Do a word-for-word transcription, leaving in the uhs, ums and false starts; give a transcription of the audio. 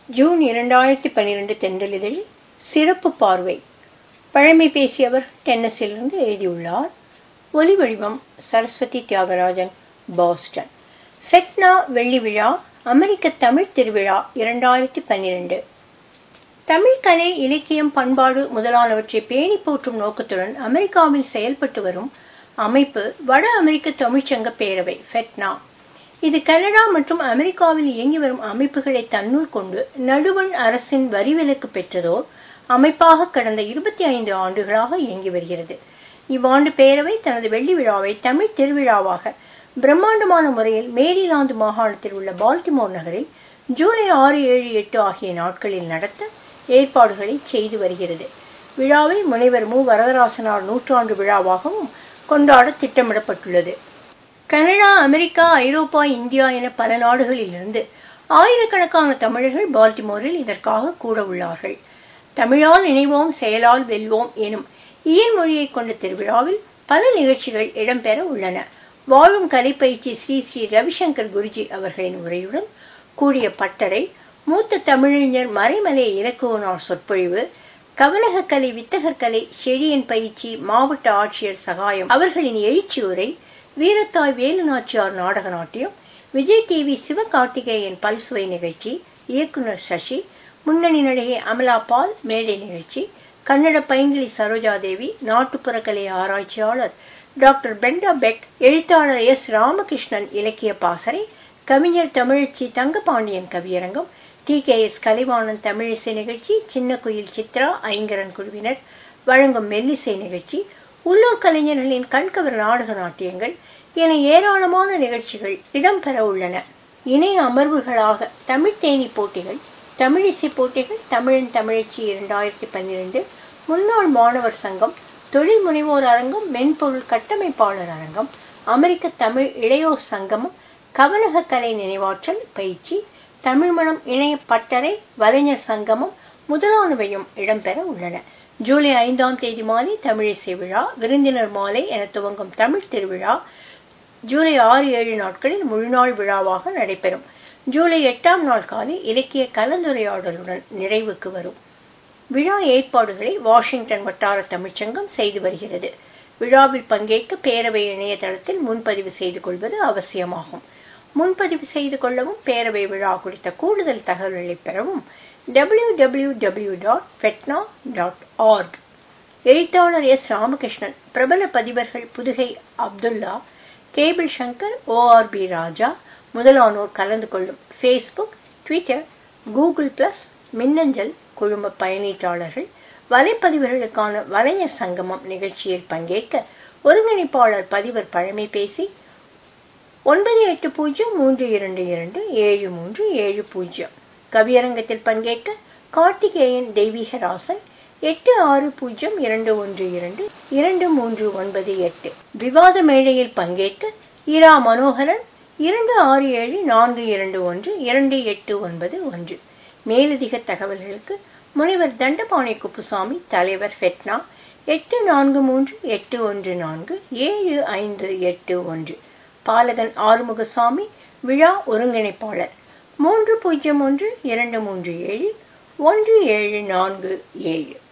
June இரண்டாயிரத்தி பன்னிரண்டு தென்றலிதழில் சிறப்பு பார்வை. பழமை பேசியவர் டென்னசிலிருந்து எழுதியுள்ளார். ஒலி வடிவம் சரஸ்வதி தியாகராஜன், பாஸ்டன். ஃபெட்னா வெள்ளி விழா, அமெரிக்க தமிழ் திருவிழா இரண்டாயிரத்தி பன்னிரண்டு. தமிழ் கலை, இலக்கியம், பண்பாடு முதலானவற்றை பேணி போற்றும் நோக்கத்துடன் அமெரிக்காவில் செயல்பட்டு வரும் அமைப்பு வட அமெரிக்க தமிழ்ச்சங்க பேரவை ஃபெட்னா. இது கனடா மற்றும் அமெரிக்காவில் இயங்கி வரும் அமைப்புகளை தன்னுள் கொண்டு நடுவண் அரசின் வரிவிலக்கு பெற்றதோர் அமைப்பாக கடந்த இருபத்தி ஐந்து ஆண்டுகளாக இயங்கி வருகிறது. இவ்வாண்டு பேரவை தனது வெள்ளி விழாவை தமிழ் திருவிழாவாக பிரம்மாண்டமான முறையில் மேரிலாந்து மாகாணத்தில் உள்ள பால்டிமோர் நகரில் ஜூலை ஆறு ஏழு எட்டு ஆகிய நாட்களில் நடத்த ஏற்பாடுகளை செய்து வருகிறது. விழாவை முனைவர் மு வரதராசனார் நூற்றாண்டு விழாவாகவும் கொண்டாட திட்டமிடப்பட்டுள்ளது. கனடா, அமெரிக்கா, ஐரோப்பா, இந்தியா என பல நாடுகளில் இருந்து ஆயிரக்கணக்கான தமிழர்கள் பால்டிமோரில் இதற்காக கூட உள்ளார்கள். தமிழால் இணைவோம், செயலால் வெல்வோம் எனும் இயல்மொழியை கொண்ட திருவிழாவில் பல நிகழ்ச்சிகள் இடம்பெற உள்ளன. வாழும் கலை பயிற்சி ஸ்ரீ ஸ்ரீ ரவிசங்கர் குருஜி அவர்களின் உரையுடன் கூடிய பட்டறை, மூத்த தமிழறிஞர் மறைமலை இலக்குவனார் சொற்பொழிவு, கவனக கலை, வித்தகர் கலை, செழியன் பயிற்சி, மாவட்ட ஆட்சியர் சகாயம் அவர்களின் எழுச்சி உரை, வீரத்தாய் வேலு நாச்சியார் நாடக நாட்டியம், விஜய் டிவி சிவகார்த்திகேயன் பல்சுவை நிகழ்ச்சி, இயக்குனர் சசி, முன்னணி நடிகை அமலா பால் மேடை நிகழ்ச்சி, கன்னட பைங்கிளி சரோஜாதேவி, நாட்டுப்புற கலை ஆராய்ச்சியாளர் டாக்டர் பெண்டா பெக், எழுத்தாளர் எஸ் ராமகிருஷ்ணன் இலக்கிய பாசறை, கவிஞர் தமிழச்சி தங்கபாண்டியன் கவியரங்கம், டி கே எஸ் கலைவாணன் தமிழிசை நிகழ்ச்சி, சின்ன குயில் சித்ரா ஐங்கரன் குழுவினர் வழங்கும் மெல்லிசை நிகழ்ச்சி, உள்ளூர் கலைஞர்களின் கண்கவர் நாடக நாட்டியங்கள் என ஏராளமான நிகழ்ச்சிகள் இடம்பெற உள்ளன. இணைய அமர்வுகளாக தமிழ் தேனி போட்டிகள், தமிழிசை போட்டிகள், தமிழன் தமிழச்சி இரண்டாயிரத்தி பன்னிரண்டு, முன்னாள் மாணவர் சங்கம், தொழில் முனைவோர் அரங்கம், மென்பொருள் கட்டமைப்பாளர் அரங்கம், அமெரிக்க தமிழ் இளையோர் சங்கமம், கவனக கலை நினைவாற்றல் பயிற்சி, தமிழ் மணம் இணைய பட்டறை, வலைஞர் சங்கமம் முதலானவையும் இடம்பெற உள்ளன. ஜூலை ஐந்தாம் தேதி மாலை தமிழிசை விழா, விருந்தினர் மாலை என துவங்கும் தமிழ் திருவிழா ஜூலை ஆறு ஏழு நாட்களில் முழுநாள் விழாவாக நடைபெறும். ஜூலை எட்டாம் நாள் காலை இலக்கிய கலந்துரையாடலுடன் நிறைவுக்கு வரும். விழா ஏற்பாடுகளை வாஷிங்டன் வட்டார தமிழ்ச்சங்கம் செய்து வருகிறது. விழாவில் பங்கேற்க பேரவை இணையதளத்தில் முன்பதிவு செய்து கொள்வது அவசியமாகும். முன்பதிவு செய்து கொள்ளவும் பேரவை விழா குறித்த கூடுதல் தகவல்களை பெறவும் W W W dot FeTNA dot org. எழுத்தாளர் எஸ் ராமகிருஷ்ணன், பிரபல பதிவர்கள் Pudugai Abdullah, cable Sankar, O R B Raja முதலானோர் கலந்து கொள்ளும். ஃபேஸ்புக், ட்விட்டர், கூகுள் பிளஸ், மின்னஞ்சல் குழும பயனீட்டாளர்கள், வலைப்பதிவர்களுக்கான வலைஞர் சங்கமம் நிகழ்ச்சியில் பங்கேற்க ஒருங்கிணைப்பாளர் பதிவர் பழமை பேசி ஒன்பது எட்டு பூஜ்ஜியம் மூன்று இரண்டு இரண்டு ஏழு மூன்று ஏழு பூஜ்ஜியம். கவியரங்கத்தில் பங்கேற்க கார்த்திகேயன் தெய்வீகராசன் எட்டு ஆறு பூஜ்ஜியம் இரண்டு ஒன்று இரண்டு இரண்டு மூன்று ஒன்பது எட்டு. விவாத மேடையில் பங்கேற்க இரா மனோகரன் இரண்டு ஆறு ஏழு நான்கு இரண்டு ஒன்று இரண்டு எட்டு ஒன்பது ஒன்று. மேலதிக தகவல்களுக்கு முனைவர் தண்டபாணி குப்புசாமி, தலைவர் ஃபெட்னா, எட்டு நான்கு மூன்று எட்டு ஒன்று நான்கு ஏழு ஐந்து எட்டு ஒன்று. பாலகன் ஆறுமுகசாமி, விழா ஒருங்கிணைப்பாளர், மூன்று பூஜ்ஜியம் ஒன்று இரண்டு மூன்று ஏழு ஒன்று ஏழு நான்கு ஏழு.